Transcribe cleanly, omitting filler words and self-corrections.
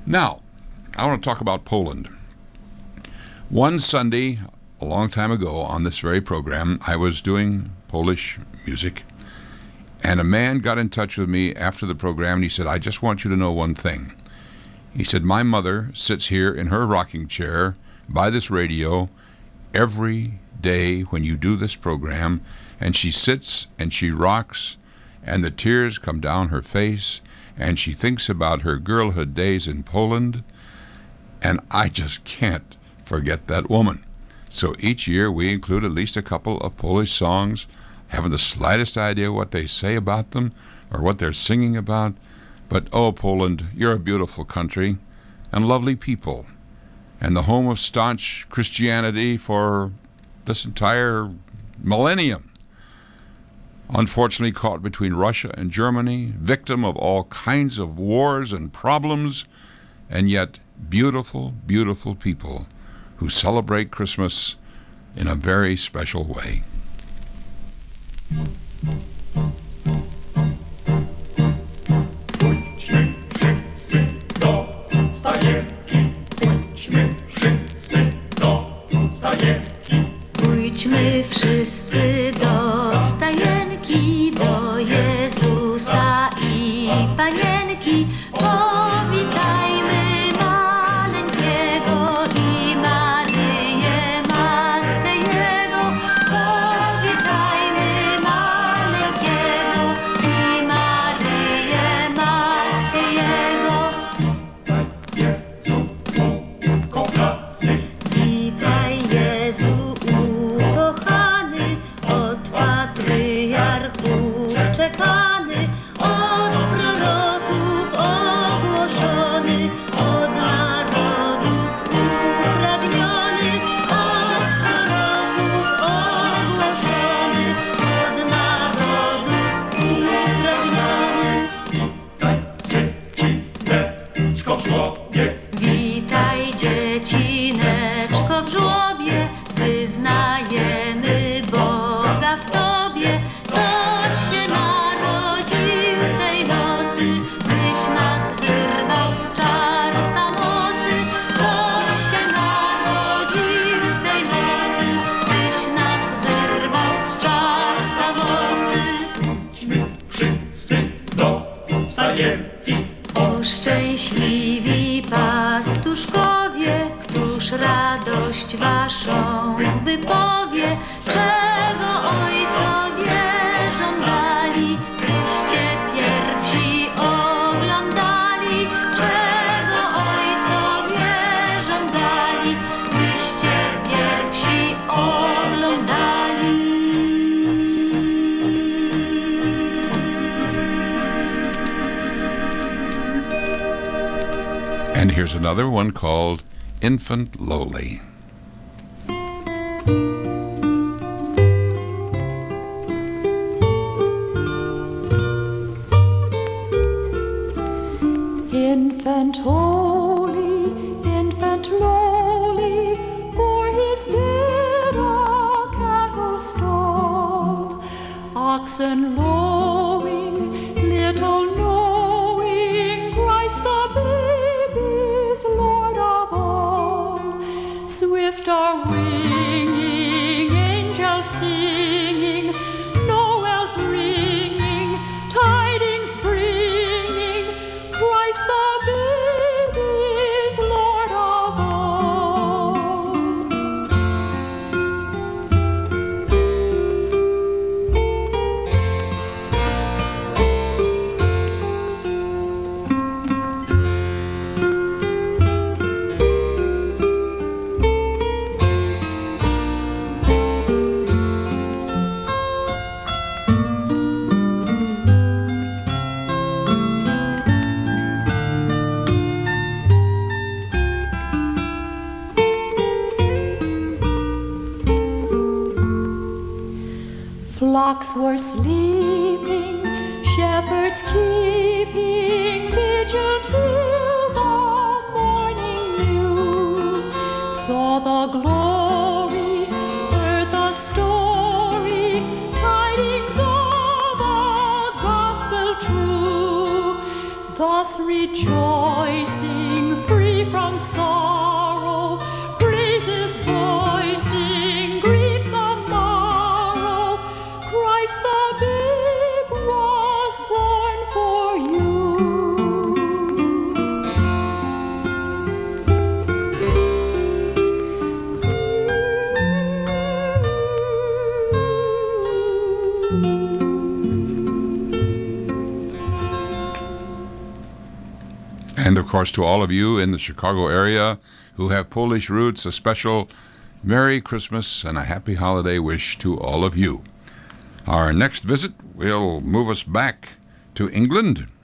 Now, I want to talk about Poland. One Sunday, a long time ago, on this very program, I was doing Polish music, and a man got in touch with me after the program, and he said, I just want you to know one thing. He said, my mother sits here in her rocking chair by this radio every day when you do this program, and she sits and she rocks, and the tears come down her face, and she thinks about her girlhood days in Poland, and I just can't forget that woman. So each year we include at least a couple of Polish songs, haven't the slightest idea what they say about them or what they're singing about, but oh, Poland, you're a beautiful country and lovely people, and the home of staunch Christianity for this entire millennium. Unfortunately caught between Russia and Germany, victim of all kinds of wars and problems, and yet beautiful, beautiful people who celebrate Christmas in a very special way. Pójdźmy wszyscy do stajenki, pójdźmy wszyscy do stajenki. Pójdźmy wszyscy do stajenki, do Jezusa i Panienki. Powitajmy maleńkiego i Maryję, Matkę Jego. Powitajmy maleńkiego i Maryję, Matkę Jego. Witaj Jezu ukochany, Od patriarchów czekany, od proroków ogłoszony, od narodów upragniony, od proroków ogłoszony, od narodów upragniony. witaj dziecineczko w żłobie. Witaj dziecineczko w żłobie, wyznajemy Boga w Tobie, coś się narodził tej nocy, byś nas wyrwał z czarta mocy. Coś się narodził tej nocy, byś nas wyrwał z czarta mocy. Pójdźmy wszyscy do stajenki. O szczęśliwi pastuszkowie, któż radość waszą wypowie, czego ojcowie żądali, byście pierwsi oglądali, czego ojcowie żądali, byście pierwsi oglądali. And here's another one called Infant Lowly. Infant holy, infant lowly, for his bit a cattle stall, oxen lowing, little knowing, Christ the baby's Lord of all. Swift are winging, angels singing, Noel's ringing, tidings bringing, Christ the baby's Lord of all. Flocks were sleeping, shepherds keeping vigil till the morning new. Saw the glory, heard the story, tidings of a gospel true. Thus rejoicing from sorrow. Praise his voice, sing, greet the morrow. Christ the babe was born for you. And, of course, to all of you in the Chicago area who have Polish roots, a special Merry Christmas and a Happy Holiday wish to all of you. Our next visit will move us back to England